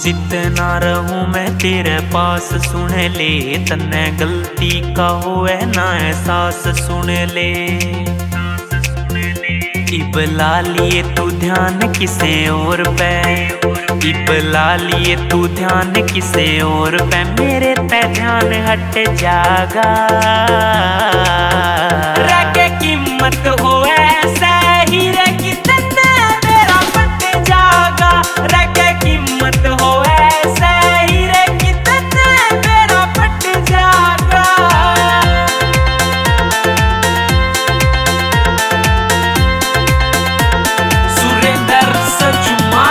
जितना रहूं मैं तेरे पास, सुन ले तन्ने गलती का होए ना एहसास, सुन ले। इबला लिए तू ध्यान किसे और पे, इबला लिए तू ध्यान किसे और पे, मेरे पे ध्यान हट जागा। रखे कीमत होए सही रे कि तन्ने मेरा पट जागा। रखे कीमत होए सही रे कि तन्ने मेरा पट जागा। सुरेंद्र सजुमा।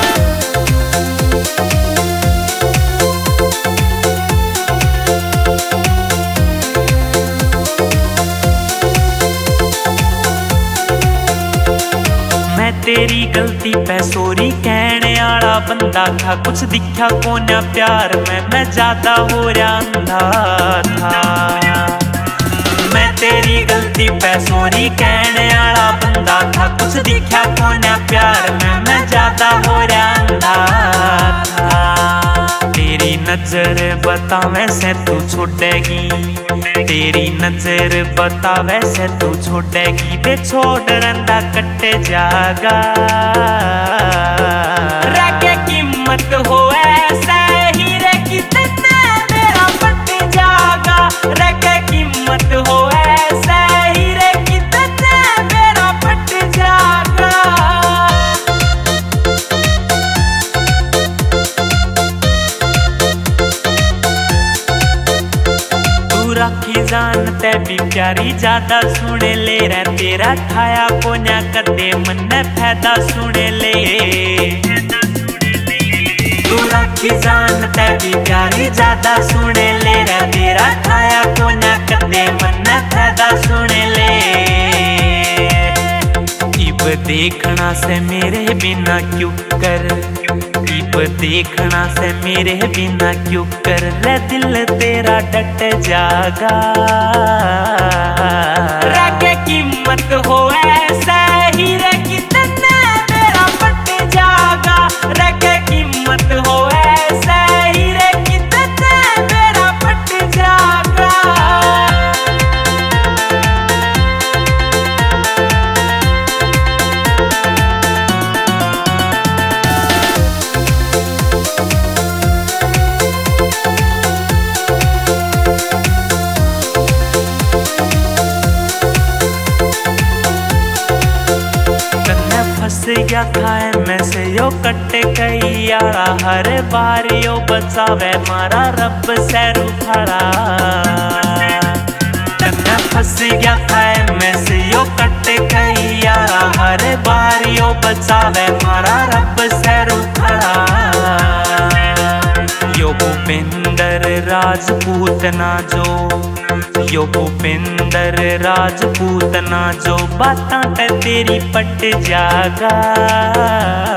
मैं तेरी गलती पे सॉरी कहने आला बंदा था, कुछ दिखा कोन्या प्यार में मैं ज्यादा हो रहा अंधा था। मैं तेरी गलती पे सॉरी कहने आला बंदा था, कुछ दिखा कोन्या प्यार में मैं ज्यादा हो रहा अंधा था। तेरी नजर बतावे से तू छोड़ेगी, तेरी नजर बतावे से तू छोड़ेगी, बे छोड़ रंदा कट जागा। रखे कीमत होए सही रे कि तन्ने मेरा पट जागा। रखे कीमत होए सही रे कि तन्ने मेरा पट जागा। राखी जानते भी प्यारी ज्यादा सुन ले रे, तेरा ठाया कोन्या कदे मन फायदा सुन ले। तू राखी जानते भी प्यारी ज्यादा सुन ले रे, तेरा ठाया कोन्या कदे मन फायदा सुन ले। इब देखना से मेरे बिना क्यों कर, इब देखना से मेरे बिना क्यों कर, ले दिल तेरा डट जागा। रखे कीमत होए सही रे कि तन्ने मेरा पट जागा। रखे कीमत होए सही रे कि तन्ने मेरा पट जागा। फंस गया था मैं से यो कट गई यारा, हर बार यो बचावे मारा रब सैरू खड़ा। मैं फंस गया था मैं से यो कट गई यारा, हर बार यो बचावे मारा रब सैरू खड़ा। यो भूपेंद्र राजपूत ना जो, यो भूपेंद्र राजपूत ना जो, बातां ते तेरी पट जागा।